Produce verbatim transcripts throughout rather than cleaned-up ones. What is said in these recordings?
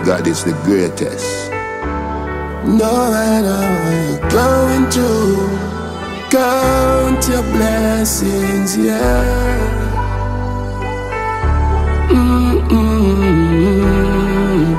God is the greatest. No matter what you're going through, count your blessings, yeah. Mm-mm-mm.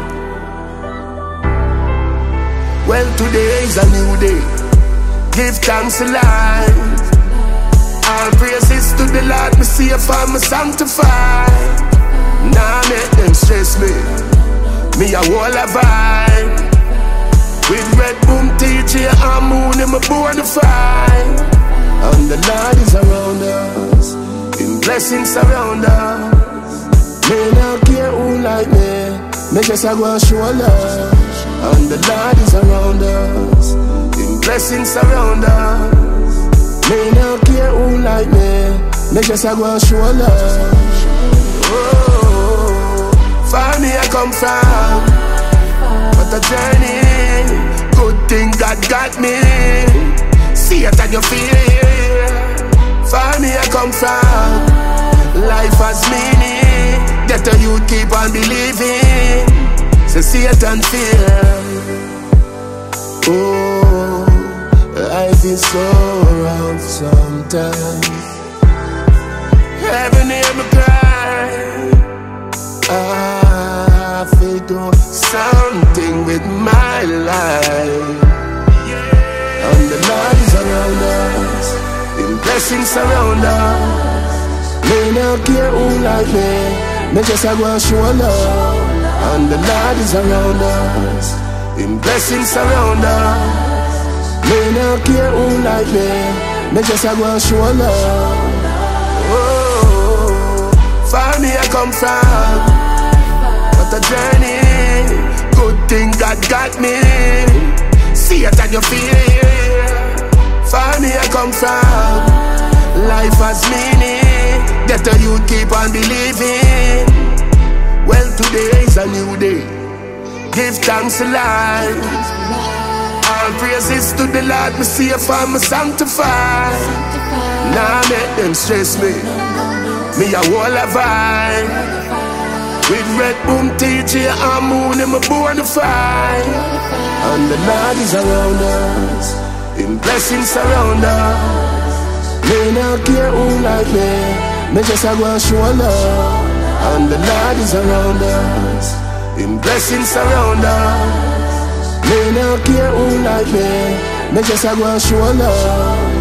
Well, today is a new day. Give thanks to life. All praises to the Lord, me safe and me sanctified. Nah, make them stress me. Me a whole a vibe. With Red Boom, T J and Moon, and me born to fight. And the Lord is around us, in blessings surround us. Me not care who like me, me just a go and show love. And the Lord is around us, in blessings surround us. Me not care who like me, me just a go and show love. Oh, far me I come from, but a journey. Good thing God got me. See it and you feel it. Far me I come from, life has meaning. Get a youth keep on believing. So see it and feel. Oh, life is so rough sometimes. Every name I cry, I feel do something with my life. And the Lord is around us, in blessings surround us. Me not care who like me, me just a go and show love. And the Lord is around us, in blessings surround us. Me not care who like me, me just a go and show love. Oh, far me I come from, but a journey. Good thing God got me. See it and you feel it. Far me I come from, life has meaning. Get a youth keep on believing. Well, today is a new day. Give thanks to life. All praises to the Lord, me safe and me sanctified. Nah, make them stress me. Me a whole a vibe. With Red Boom, T J and Moon, and me born to fight. And the Lord is around us, in blessings surround us. Me not care who like me, me just a go and show love. And the Lord is around us, in blessings surround us. Me not care who like me, me just a go and show love.